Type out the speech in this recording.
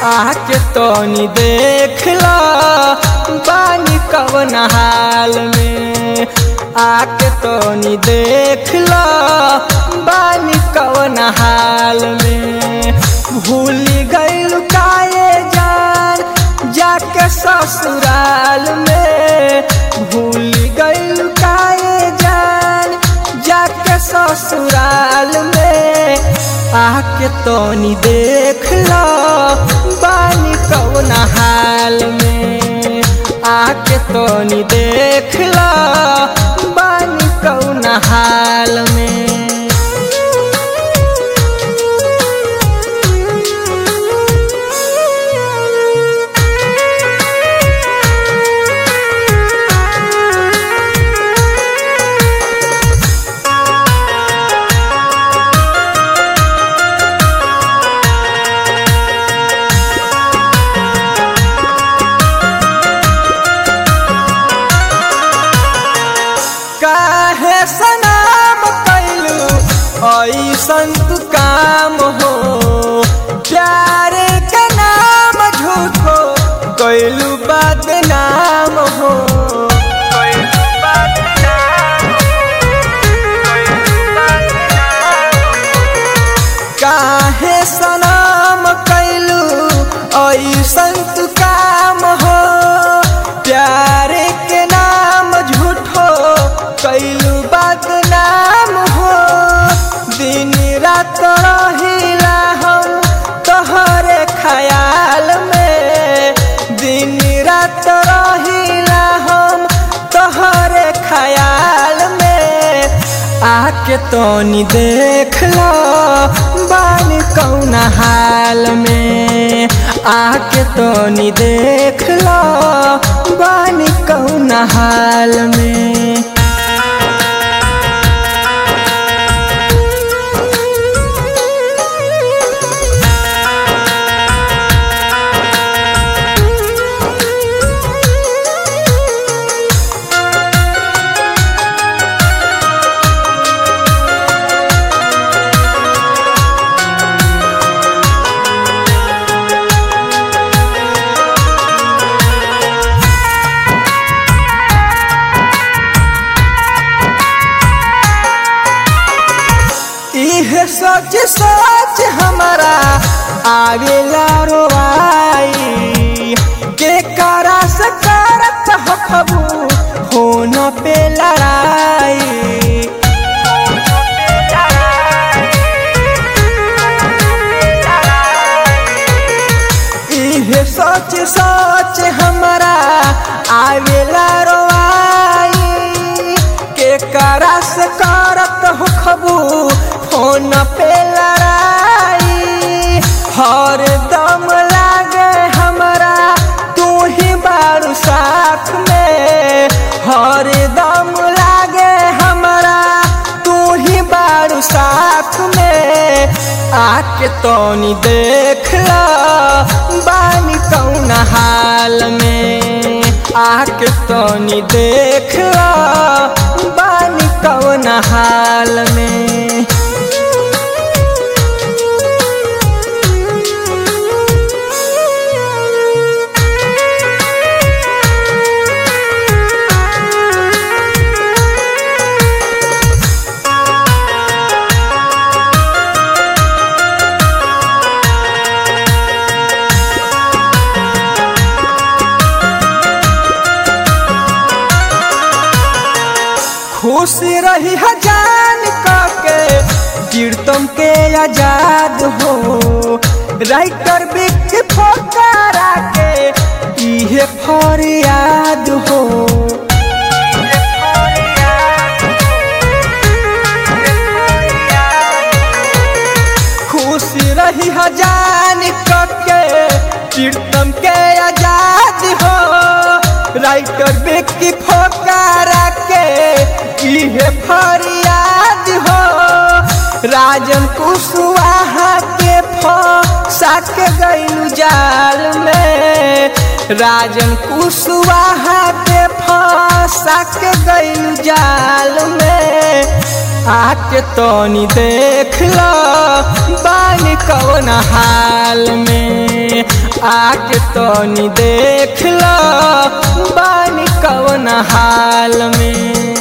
आके तोनी देख ला बानी कवन हाल में। आके तोनी देख ला बानी कवन हाल में। भूल गइल काहे जान जाके ससुराल में। भूल गइल काहे जान जाके ससुराल में। आके तोनी देख ला बानी कवन हाल में। आके तोनी देख ला बानी कवन हाल में। काहे सनाम कैलू ऐसन तू काम हो। प्यार के नाम झूठो कैलू बदनाम हो। काहे सनाम कैलू ऐसन तू काम हो। प्यार के नाम झूठो कैलू बदनाम हो। दिन रात रहिला हम तोहरे ख्याल में। दिन रात रहिला हम तोहरे ख्याल में। आके तोनी देख ला बानी कौन हाल में। आके तोनी देख ला बानी कौन हाल में। इहे सोच सोच हमारा आवेला रोवाई। के करा से करत हो खबू होन पे लड़ाई। इहे सोच सोच हमारा आवेला रोवाई। के करा से करत हो खबू फोन पे लड़ाई। हर दम लागे हमरा तू ही बारू साथ में। हर दम लागे हमरा तू ही बारू साथ में। आके तोनी देख ला बानी कौन हाल में। आके तोनी देख ला बानी कौन हाल में। खुश रही जान के कीर्तन के आजाद हो। राइटर बिक फोकारा के इहे फरियाद हो। खुश रही जान के कीर्तन के आजाद हो। राइटर बिक फोकारा के इहे फरियाद हो। राजन कुशवाहा के फंसा के गइलू जाल में। राजन कुशवाहा के फंसा के गइलू जाल में। आके तोनी देख ला बानी कौन हाल में। आके तनी देख लो बानी कवन हाल में।